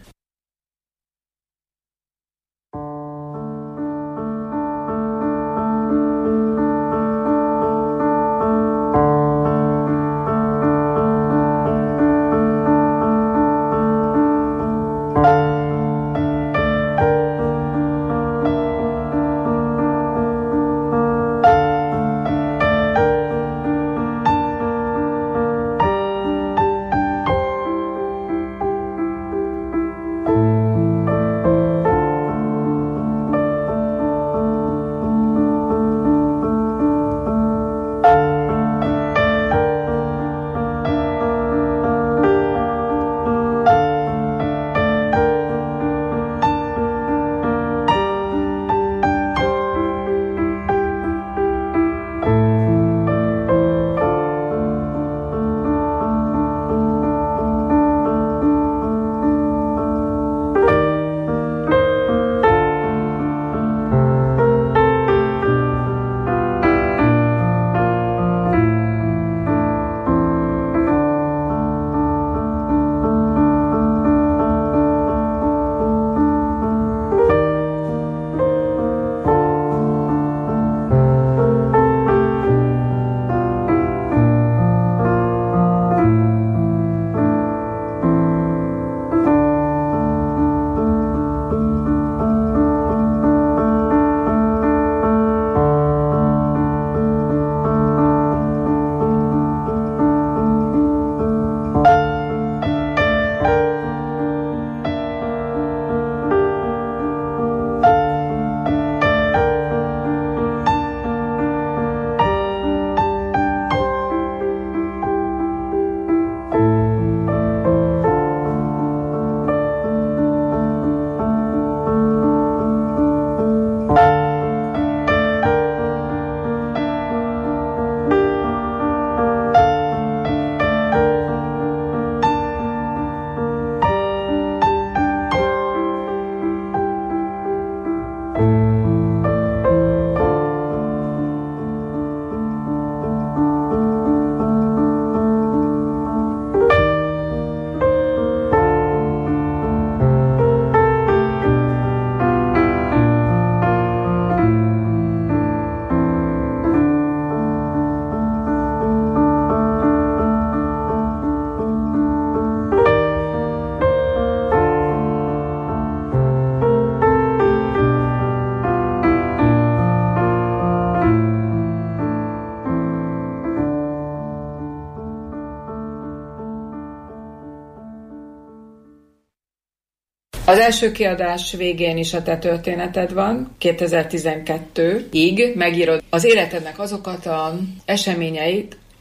Az első kiadás végén is a te történeted van, 2012-ig megírod az életednek azokat az eseményeit,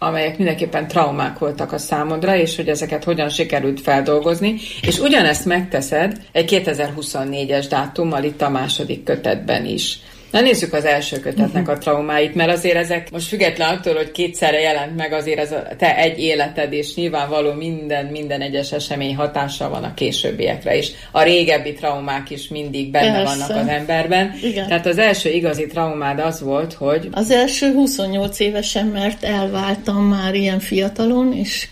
amelyek mindenképpen traumák voltak a számodra, és hogy ezeket hogyan sikerült feldolgozni, és ugyanezt megteszed egy 2024-es dátummal itt a második kötetben is. Na nézzük az első kötetnek a traumáit, mert azért ezek most független attól, hogy kétszerre jelent meg azért ez a te egy életed, és nyilvánvaló minden egyes esemény hatással van a későbbiekre is. A régebbi traumák is mindig benne vannak az emberben. Igen. Tehát az első igazi traumád az volt, hogy... Az első 28 évesen, mert elváltam már ilyen fiatalon, és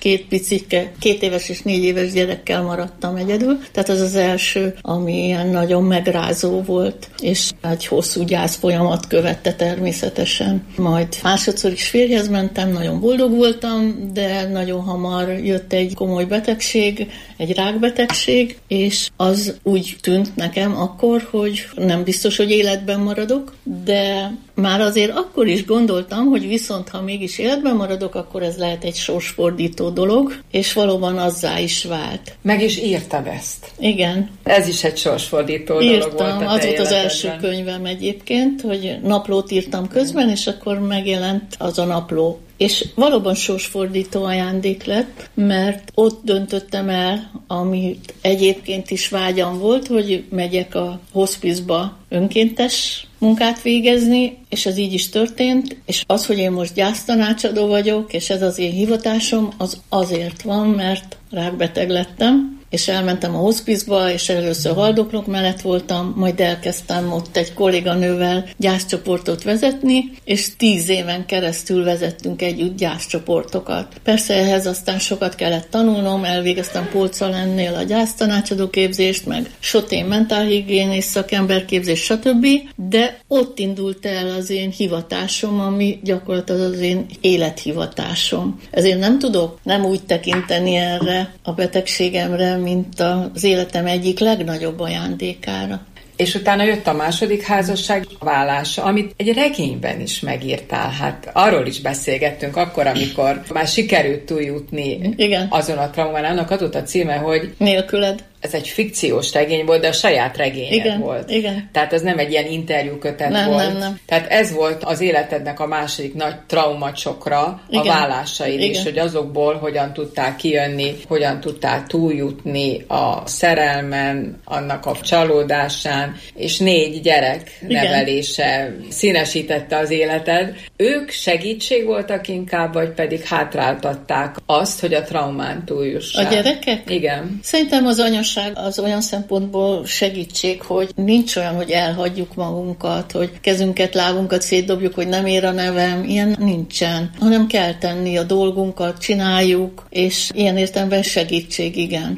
2 éves és 4 éves gyerekkel maradtam egyedül. Tehát az az első, ami ilyen nagyon megrázó volt, és egy hosszú gyász folyamat követte természetesen. Majd másodszor is férjhez mentem, nagyon boldog voltam, de nagyon hamar jött egy komoly betegség, egy rákbetegség, és az úgy tűnt nekem akkor, hogy nem biztos, hogy életben maradok, de már azért akkor is gondoltam, hogy viszont ha mégis életben maradok, akkor ez lehet egy sorsfordító dolog, és valóban azzá is vált. Meg is írtad ezt. Igen. Ez is egy sorsfordító dolog volt a te az volt az első könyvem egyébként, hogy naplót írtam közben, és akkor megjelent az a napló. És valóban sorsfordító ajándék lett, mert ott döntöttem el, amit egyébként is vágyam volt, hogy megyek a hospizba önkéntes munkát végezni, és ez így is történt, és az, hogy én most gyásztanácsadó vagyok, és ez az én hivatásom, az azért van, mert rákbeteg lettem, és elmentem a hospizba, és először haldoklók mellett voltam, majd elkezdtem ott egy kolléganővel gyászcsoportot vezetni, és 10 éven keresztül vezettünk együtt gyászcsoportokat. Persze ehhez aztán sokat kellett tanulnom, elvégeztem Polcsalennél a gyásztanácsadó képzést, meg Sotén mentálhigiénész szakemberképzés, stb., de ott indult el az én hivatásom, ami gyakorlatilag az én élethivatásom. Ezért nem úgy tekinteni erre a betegségemre, mint az életem egyik legnagyobb ajándékára. És utána jött a második házasság, a válása, amit egy regényben is megírtál. Hát arról is beszélgettünk akkor, amikor már sikerült túljutni azon a traumán. Annak adott a címe, hogy Nélküled. Ez egy fikciós regény volt, de a saját regényed volt. Igen. Tehát ez nem egy ilyen interjúkötet volt. Nem. Tehát ez volt az életednek a második nagy traumacsokra, a válásaid is, hogy azokból hogyan tudtál kijönni, hogyan tudtál túljutni a szerelmen, annak a csalódásán, és 4 gyerek nevelése színesítette az életed. Ők segítség voltak inkább, vagy pedig hátráltatták azt, hogy a traumán túljussál? A gyerekek? Igen. Szerintem az anyaság az olyan szempontból segítség, hogy nincs olyan, hogy elhagyjuk magunkat, hogy kezünket, lábunkat szétdobjuk, hogy nem ér a nevem, ilyen nincsen, hanem kell tenni a dolgunkat, csináljuk, és ilyen értelemben segítség, igen.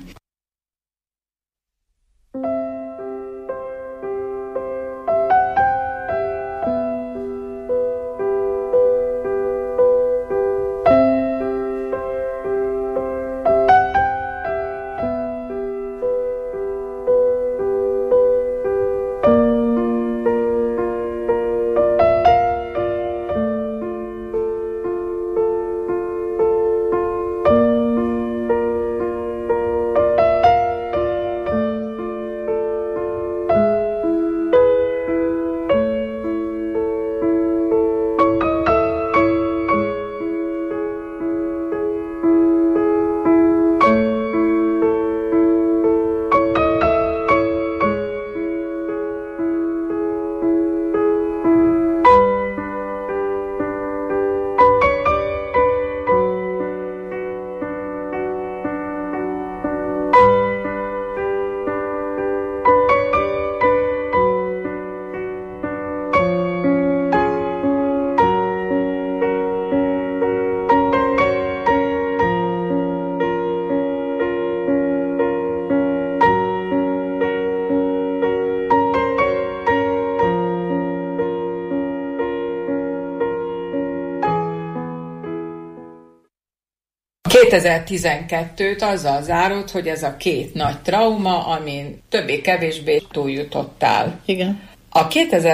A 2012-t azzal zárod, hogy ez a 2 nagy trauma, amin többé-kevésbé túljutottál. Igen. A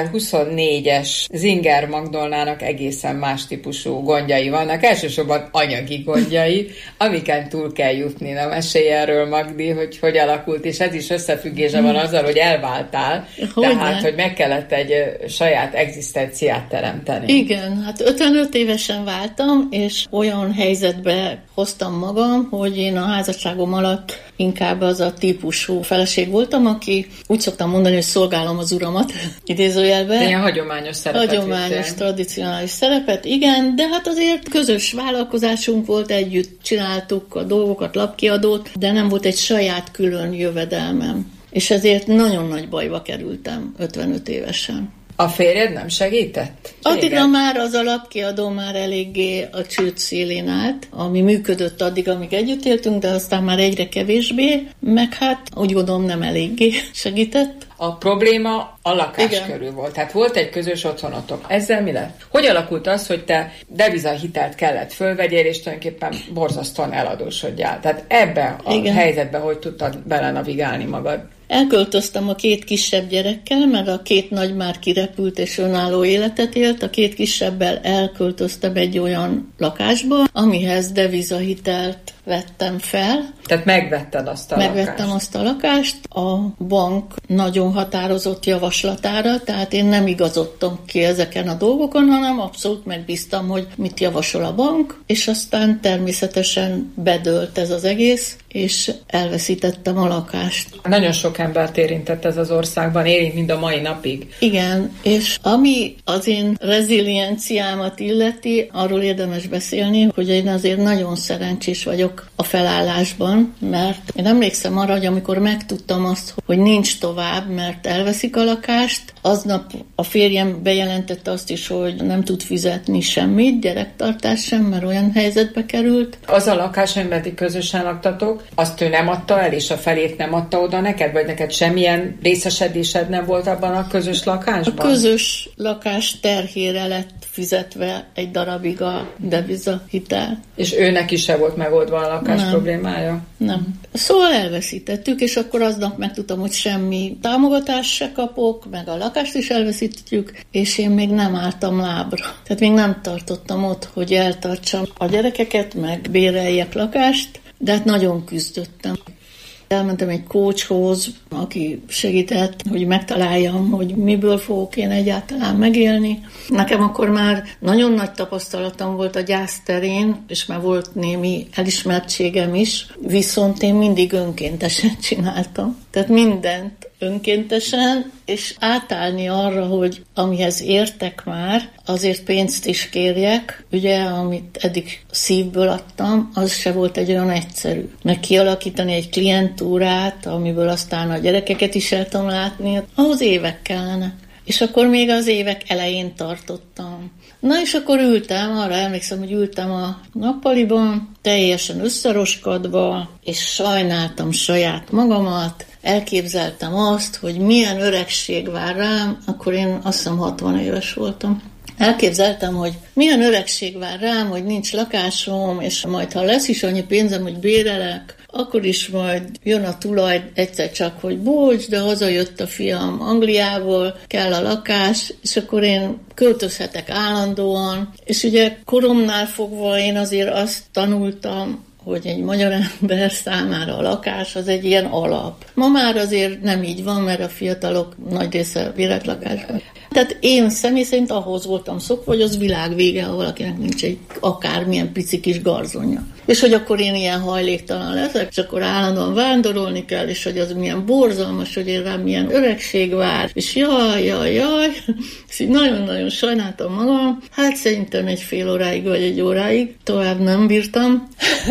2024-es Zinger Magdolnának egészen más típusú gondjai vannak, elsősorban anyagi gondjai, amiken túl kell jutni. Na, mesélj erről, Magdi, hogy alakult, és ez is összefüggése van azzal, hogy elváltál, tehát, hogy meg kellett egy saját egzisztenciát teremteni. Igen, hát 55 évesen váltam, és olyan helyzetbe hoztam magam, hogy én a házasságom alatt inkább az a típusú feleség voltam, aki úgy szoktam mondani, hogy szolgálom az uramat, idézőjelben. Ilyen hagyományos szerepet. Hagyományos, tradicionális szerepet, igen, de hát azért közös vállalkozásunk volt, együtt csináltuk a dolgokat, lapkiadót, de nem volt egy saját külön jövedelmem. És ezért nagyon nagy bajba kerültem 55 évesen. A férjed nem segített? Addigra már az alapkiadó már eléggé a csőd szélén állt, ami működött addig, amíg együtt éltünk, de aztán már egyre kevésbé, meg hát úgy gondolom nem eléggé segített. A probléma a lakás körül volt. Tehát volt egy közös otthonotok. Ezzel mi lett? Hogy alakult az, hogy te devizahitelt kellett fölvegyél, és tulajdonképpen borzasztóan eladósodjál? Tehát ebbe a helyzetbe hogy tudtad belenavigálni magad? Elköltöztem a 2 kisebb gyerekkel, mert a 2 nagy már kirepült és önálló életet élt. A 2 kisebbel elköltöztem egy olyan lakásba, amihez devizahitelt vettem fel. Tehát megvetted azt a lakást? Megvettem azt a lakást a bank nagyon határozott javaslatára, tehát én nem igazodtam ki ezeken a dolgokon, hanem abszolút megbíztam, hogy mit javasol a bank, és aztán természetesen bedőlt ez az egész, és elveszítettem a lakást. Nagyon sok embert érintett ez az országban, érint mind a mai napig. Igen, és ami az én rezilienciámat illeti, arról érdemes beszélni, hogy én azért nagyon szerencsés vagyok a felállásban, mert én emlékszem arra, hogy amikor megtudtam azt, hogy nincs tovább, mert elveszik a lakást, aznap a férjem bejelentette azt is, hogy nem tud fizetni semmit, gyerektartás sem, mert olyan helyzetbe került. Az a lakás, amiben közösen laktatok, azt ő nem adta el, és a felét nem adta oda neked, vagy neked semmilyen részesedésed nem volt abban a közös lakásban? A közös lakás terhére lett fizetve egy darabig a devizahitel. És őnek is se volt megoldva a lakás problémája? Nem. Szóval elveszítettük, és akkor aznap megtudtam, hogy semmi támogatást se kapok, meg a lakást is elveszítjük, és én még nem álltam lábra. Tehát még nem tartottam ott, hogy eltartsam a gyerekeket, meg béreljek lakást, de hát nagyon küzdöttem. Elmentem egy coachhoz, aki segített, hogy megtaláljam, hogy miből fogok én egyáltalán megélni. Nekem akkor már nagyon nagy tapasztalatom volt a gyász terén, és már volt némi elismertségem is, viszont én mindig önkéntesen csináltam. Tehát mindent önkéntesen, és átállni arra, hogy amihez értek már, azért pénzt is kérjek, ugye, amit eddig szívből adtam, az se volt egy olyan egyszerű. Meg kialakítani egy klientúrát, amiből aztán a gyerekeket is el tudom látni, ahhoz évek kellene. És akkor még az évek elején tartottam. Na és akkor ültem, arra emlékszem, hogy ültem a nappaliban, teljesen összeroskadva, és sajnáltam saját magamat, elképzeltem azt, hogy milyen öregség vár rám, akkor én azt hiszem 60 éves voltam. Elképzeltem, hogy milyen öregség vár rám, hogy nincs lakásom, és majd ha lesz is annyi pénzem, hogy bérelek, akkor is majd jön a tulaj egyszer csak, hogy bocs, de hazajött a fiam Angliából, kell a lakás, és akkor én költözhetek állandóan. És ugye koromnál fogva én azért azt tanultam, hogy egy magyar ember számára a lakás az egy ilyen alap. Ma már azért nem így van, mert a fiatalok nagy része béretlakásban. Tehát én személy szerint ahhoz voltam szokva, hogy az világ vége, ha valakinek nincs egy akármilyen pici kis garzonja. És hogy akkor én ilyen hajléktalan leszek, és akkor állandóan vándorolni kell, és hogy az milyen borzalmas, hogy én rám milyen öregség vár, és jaj, és így nagyon-nagyon sajnáltam magam. Hát szerintem egy fél óráig, vagy egy óráig, tovább nem bírtam,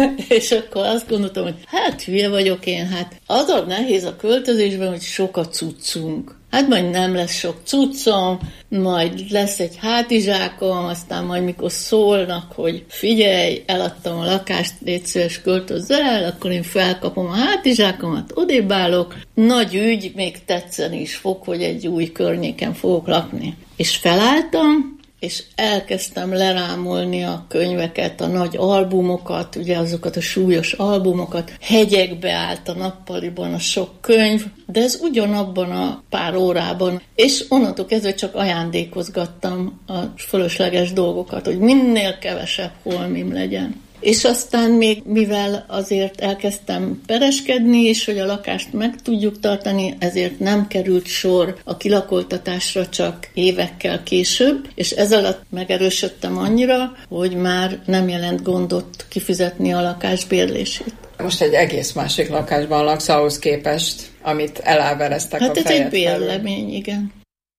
és akkor azt gondoltam, hogy hát hülye vagyok én, hát az a nehéz a költözésben, hogy sok a cuccunk. Hát majd nem lesz sok cuccom, majd lesz egy hátizsákom, aztán majd mikor szólnak, hogy figyelj, eladtam a lakást, légy szíves, költözz el, akkor én felkapom a hátizsákomat, odébálok, nagy ügy, még tetszeni is fog, hogy egy új környéken fogok lakni. És felálltam, és elkezdtem lerámolni a könyveket, a nagy albumokat, ugye azokat a súlyos albumokat, hegyekbe állt a nappaliban a sok könyv, de ez ugyanabban a pár órában, és onnantól kezdve csak ajándékozgattam a fölösleges dolgokat, hogy minél kevesebb holmim legyen. És aztán még, mivel azért elkezdtem pereskedni, és hogy a lakást meg tudjuk tartani, ezért nem került sor a kilakoltatásra csak évekkel később, és ez alatt megerősödtem annyira, hogy már nem jelent gondot kifizetni a lakás bérlését. Most egy egész másik lakásban laksz ahhoz képest, amit elávereztek a fejed felül. Hát ez egy bérlemény, igen.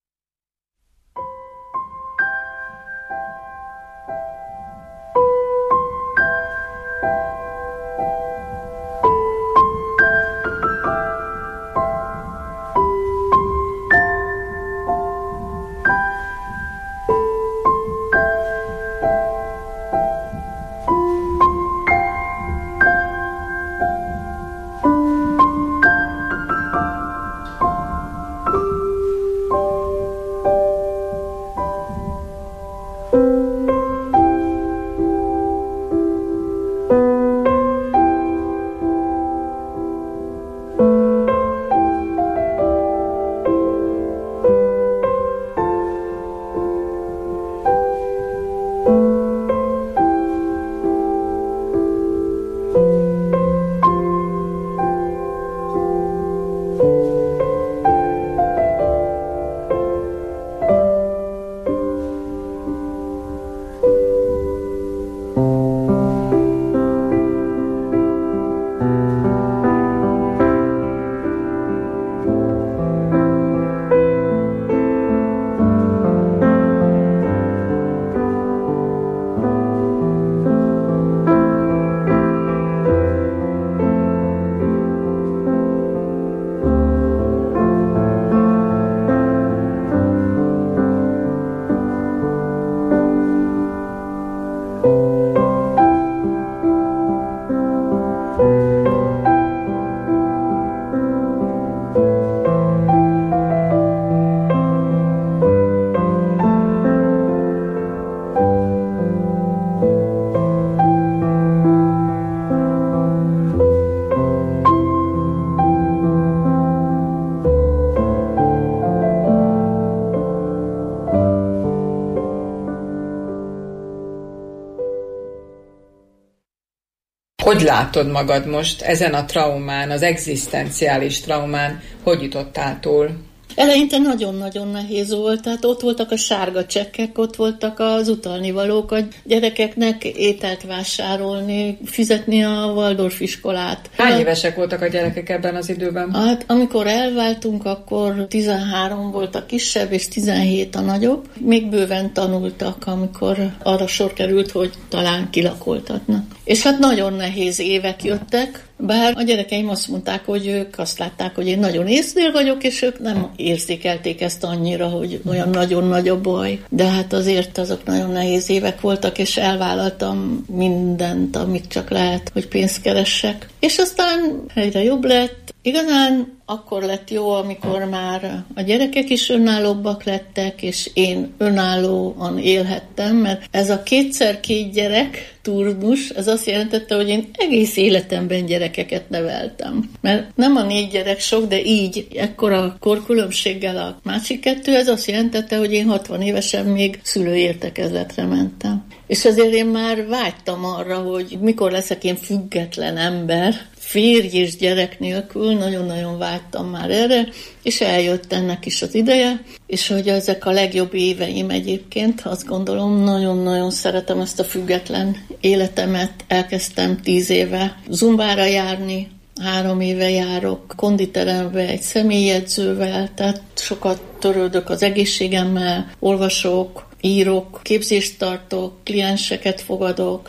Hogy látod magad most ezen a traumán, az egzisztenciális traumán, hogy jutottál túl? Eleinte nagyon-nagyon nehéz volt, tehát ott voltak a sárga csekkek, ott voltak az utalnivalók, a gyerekeknek ételt vásárolni, fizetni a Waldorf iskolát. Hány évesek voltak a gyerekek ebben az időben? Hát amikor elváltunk, akkor 13 volt a kisebb, és 17 a nagyobb. Még bőven tanultak, amikor arra sor került, hogy talán kilakoltatnak. És hát nagyon nehéz évek jöttek, bár a gyerekeim azt mondták, hogy ők azt látták, hogy én nagyon észnél vagyok, és ők nem érzékelték ezt annyira, hogy olyan nagyon nagy a baj. De hát azért azok nagyon nehéz évek voltak, és elvállaltam mindent, amit csak lehet, hogy pénzt keressek. És aztán egyre jobb lett. Igazán akkor lett jó, amikor már a gyerekek is önállóbbak lettek, és én önállóan élhettem, mert ez a 2x2 gyerek turnus, ez azt jelentette, hogy én egész életemben gyerekeket neveltem. Mert nem a 4 gyerek sok, de így, ekkora korkülönbséggel a másik 2, ez azt jelentette, hogy én 60 évesen még szülőértekezletre mentem. És azért én már vágytam arra, hogy mikor leszek én független ember, férj és gyerek nélkül, nagyon-nagyon vágytam már erre, és eljött ennek is az ideje, és hogy ezek a legjobb éveim egyébként, azt gondolom, nagyon-nagyon szeretem ezt a független életemet, elkezdtem 10 éve zumbára járni, 3 éve járok konditerembe egy személyjegyzővel, tehát sokat törődök az egészségemmel, olvasok, írok, képzést tartok, klienseket fogadok.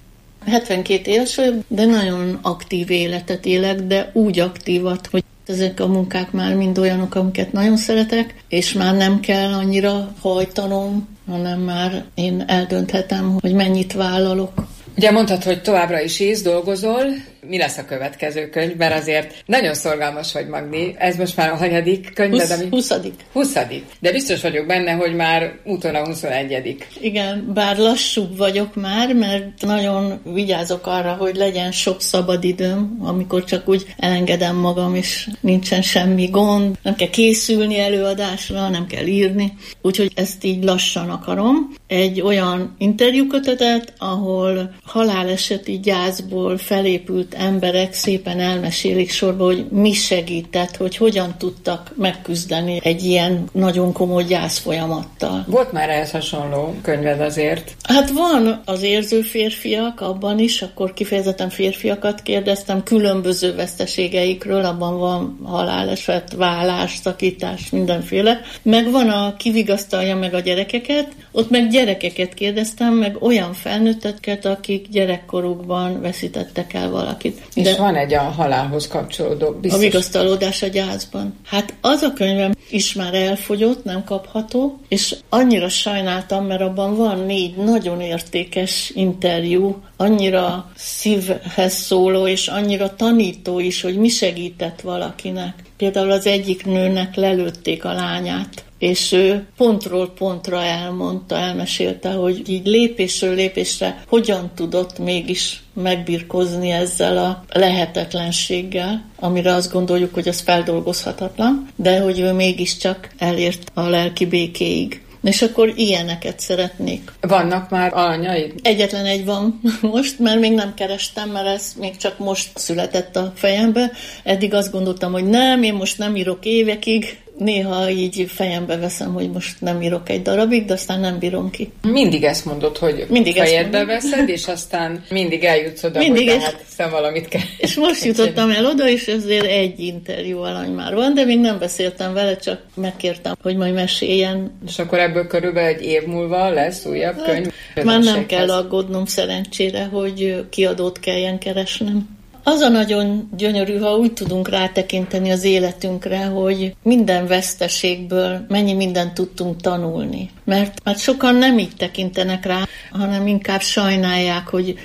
72 éves vagyok, de nagyon aktív életet élek, de úgy aktívat, hogy ezek a munkák már mind olyanok, amiket nagyon szeretek, és már nem kell annyira hajtanom, hanem már én eldönthetem, hogy mennyit vállalok. Ugye mondtad, hogy továbbra is írsz, dolgozol, mi lesz a következő könyv, mert azért nagyon szorgalmas vagy, Magdi. Ez most már a hanyadik könyved, ami... 20. De biztos vagyok benne, hogy már úton a 21. Igen, bár lassú vagyok már, mert nagyon vigyázok arra, hogy legyen sok szabadidőm, amikor csak úgy elengedem magam, és nincsen semmi gond, nem kell készülni előadásra, nem kell írni. Úgyhogy ezt így lassan akarom. Egy olyan interjúkötetet, ahol haláleseti gyászból felépült emberek szépen elmesélik sorba, hogy mi segített, hogy hogyan tudtak megküzdeni egy ilyen nagyon komoly gyász folyamattal. Volt már ehhez hasonló könyved azért? Hát van az érző férfiak, abban is, akkor kifejezetten férfiakat kérdeztem, különböző veszteségeikről, abban van haláleset, vállás, szakítás, mindenféle. Meg van a kivigasztalja meg a gyerekeket, ott meg gyerekeket kérdeztem, meg olyan felnőtteket, akik gyerekkorukban veszítettek el valakit. És de van egy a halálhoz kapcsolódó, biztos. A vigasztalódás a gyászban. Hát az a könyvem is már elfogyott, nem kapható, és annyira sajnáltam, mert abban van 4 nagyon értékes interjú, annyira szívhez szóló, és annyira tanító is, hogy mi segített valakinek. Például az egyik nőnek lelőtték a lányát, és ő pontról pontra elmesélte, hogy így lépésről lépésre hogyan tudott mégis megbirkózni ezzel a lehetetlenséggel, amire azt gondoljuk, hogy az feldolgozhatatlan, de hogy ő mégiscsak elért a lelki békéig. És akkor ilyeneket szeretnék. Vannak már alanyai? Egyetlen egy van most, mert még nem kerestem, mert ez még csak most született a fejembe. Eddig azt gondoltam, hogy nem, én most nem írok évekig. Néha így fejembe veszem, hogy most nem írok egy darabig, de aztán nem bírom ki. Mindig ezt mondod, hogy mindig fejedbe veszed, és aztán mindig eljutsz oda, hogy hát valamit kell. És most jutottam el oda, és ezért egy interjú alany már van, de még nem beszéltem vele, csak megkértem, hogy majd meséljen. És akkor ebből körülbelül egy év múlva lesz újabb könyv? Már nem kell aggódnom szerencsére, hogy kiadót kelljen keresnem. Az a nagyon gyönyörű, ha úgy tudunk rátekinteni az életünkre, hogy minden veszteségből mennyi mindent tudtunk tanulni. Mert hát sokan nem így tekintenek rá, hanem inkább sajnálják, hogy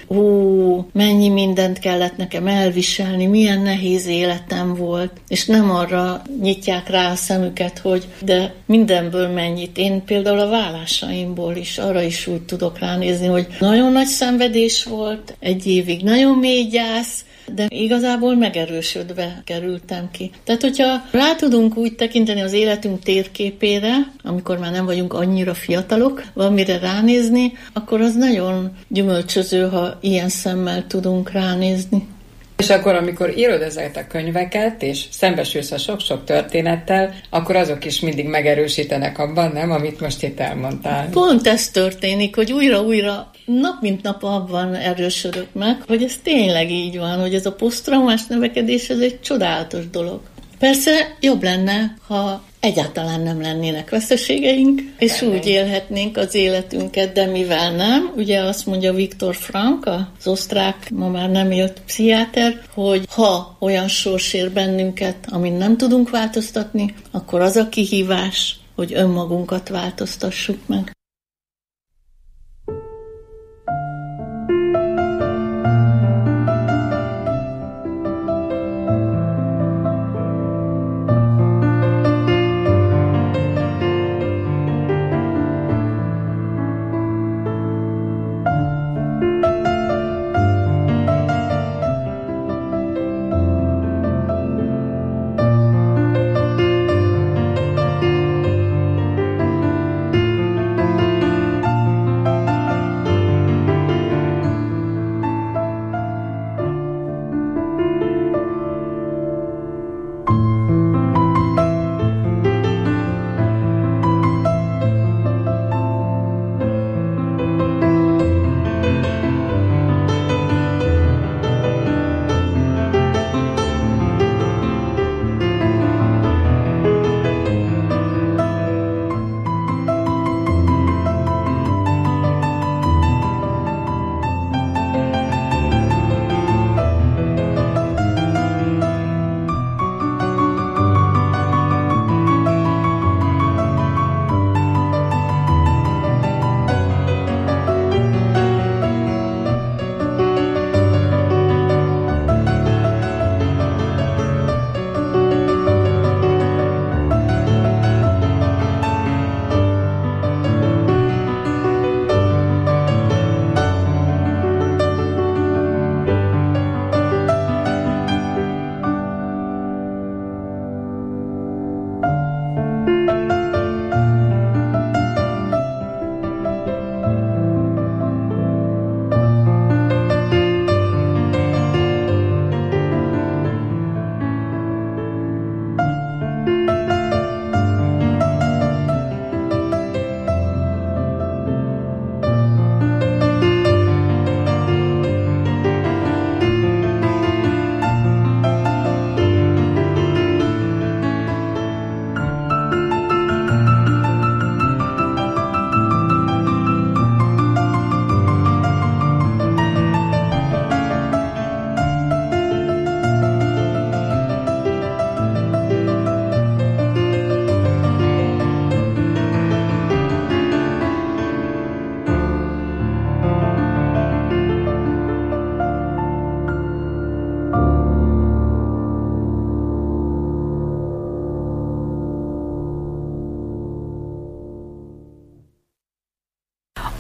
mennyi mindent kellett nekem elviselni, milyen nehéz életem volt, és nem arra nyitják rá a szemüket, hogy de mindenből mennyit. Én például a vállásaimból is arra is úgy tudok ránézni, hogy nagyon nagy szenvedés volt, egy évig nagyon mély gyász, de igazából megerősödve kerültem ki. Tehát, hogyha rá tudunk úgy tekinteni az életünk térképére, amikor már nem vagyunk annyira fiatalok, valamire ránézni, akkor az nagyon gyümölcsöző, ha ilyen szemmel tudunk ránézni. És akkor, amikor írod ezeket a könyveket, és szembesülsz a sok-sok történettel, akkor azok is mindig megerősítenek abban, nem, amit most itt elmondtál. Pont ez történik, hogy újra-újra, nap mint nap abban erősödök meg, hogy ez tényleg így van, hogy ez a posztraumás növekedés, ez egy csodálatos dolog. Persze jobb lenne, ha egyáltalán nem lennének veszteségeink, és úgy élhetnénk az életünket, de mivel nem, ugye azt mondja Viktor Frankl, az osztrák, ma már nem élt pszichiáter, hogy ha olyan sors ér bennünket, amin nem tudunk változtatni, akkor az a kihívás, hogy önmagunkat változtassuk meg.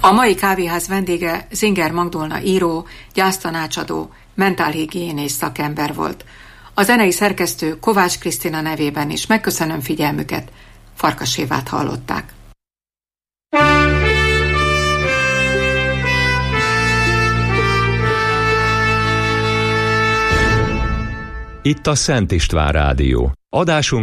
A mai kávéház vendége Zinger Magdolna író, gyásztanácsadó, mentálhigiénész szakember volt. A zenei szerkesztő Kovács Krisztina nevében is megköszönöm figyelmüket. Farkas Évát hallották. Itt a Szent István Rádió. Adásunk